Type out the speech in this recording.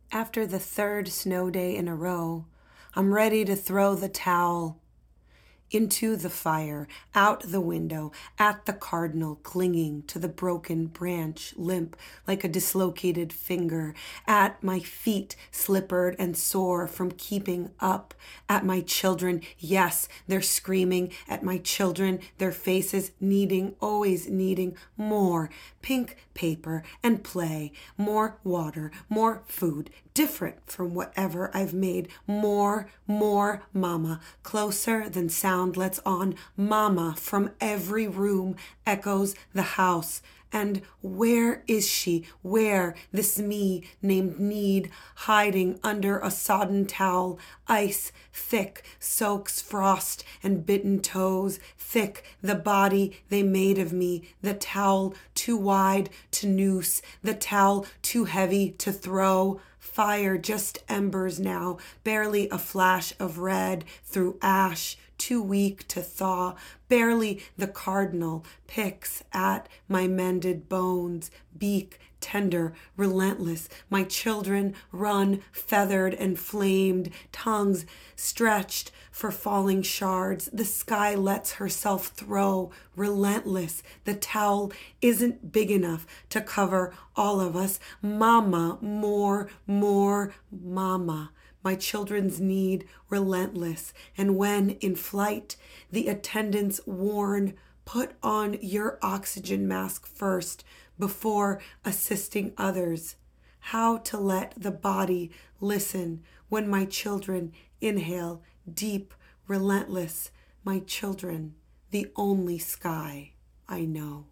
After the third snow day in a row, I'm ready to throw the towel into the fire, out the window, at the cardinal clinging to the broken branch, limp like a dislocated finger, at my feet slippered and sore from keeping up, at my children, yes, they're screaming, at my children, their faces needing, always needing more pink paper and play, more water, more food, different from whatever I've made, more mama, closer than sound lets on, mama, from every room echoes the house. And where is she? Where? This me named Need, hiding under a sodden towel. Ice, thick, soaks frost and bitten toes. Thick, the body they made of me. The towel too wide to noose. The towel too heavy to throw. Fire, just embers now, barely a flash of red through ash, too weak to thaw. Barely the cardinal picks at my mended bones, beak tender, relentless. My children run feathered and flamed, tongues stretched for falling shards. The sky lets herself throw, relentless. The towel isn't big enough to cover all of us. Mama, more, mama. My children's need relentless. And when in flight, the attendants warn, put on your oxygen mask first before assisting others. How to let the body listen when my children inhale deep, relentless. My children, the only sky I know.